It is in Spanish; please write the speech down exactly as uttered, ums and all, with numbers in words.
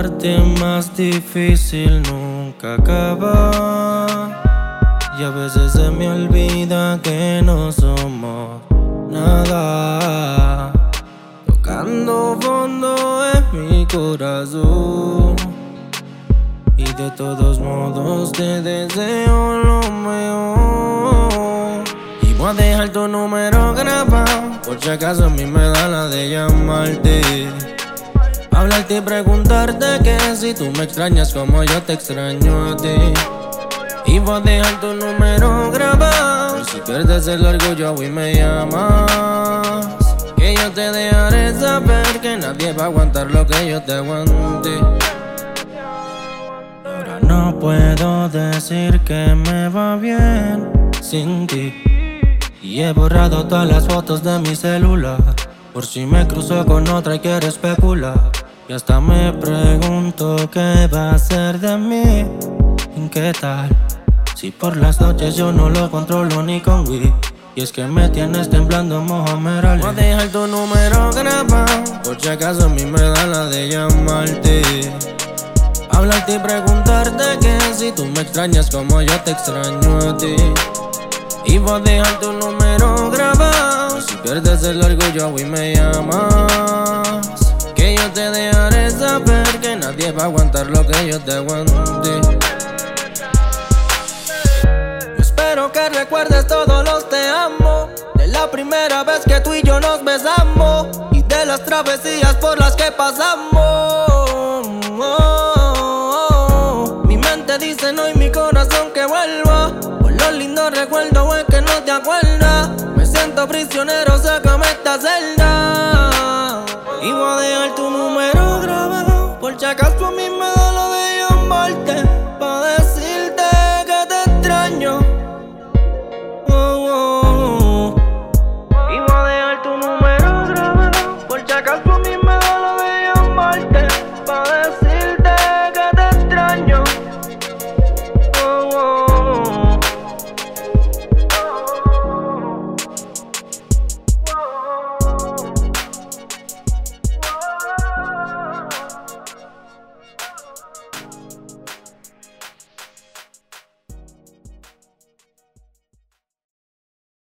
parte más difícil nunca acaba. Y a veces se me olvida que no somos nada. Tocando fondo en mi corazón. Y de todos modos te deseo lo mejor. Y voy a dejar tu número grabado, por si acaso a mí me da la de llamarte, hablarte y preguntarte que si tú me extrañas como yo te extraño a ti. Y voy a dejar tu número grabado, por si pierdes el orgullo y me llamas, que yo te dejaré saber que nadie va a aguantar lo que yo te aguanté. Ahora no puedo decir que me va bien sin ti, y he borrado todas las fotos de mi celular, por si me cruzo con otra y quiere especular. Y hasta me pregunto qué va a ser de mí. ¿Qué tal si por las noches yo no lo controlo ni con Wii? Y es que me tienes temblando, Mohamed Ali. Voy a dejar tu número grabado, por si acaso a mí me da la de llamarte, hablarte y preguntarte que si tú me extrañas como yo te extraño a ti. Y voy a dejar tu número grabado, si pierdes el orgullo y me llamas, que yo te dejaré saber que nadie va a aguantar lo que yo te aguanté. Espero que recuerdes todos los te amo, de la primera vez que tú y yo nos besamos, y de las travesías por las que pasamos. Mi mente dice no y mi corazón que vuelva, por los lindos recuerdos es que no te acuerdas. Me siento prisionero, sácame esta celda. Y voy a dejar tu número grabado, por si acaso a mí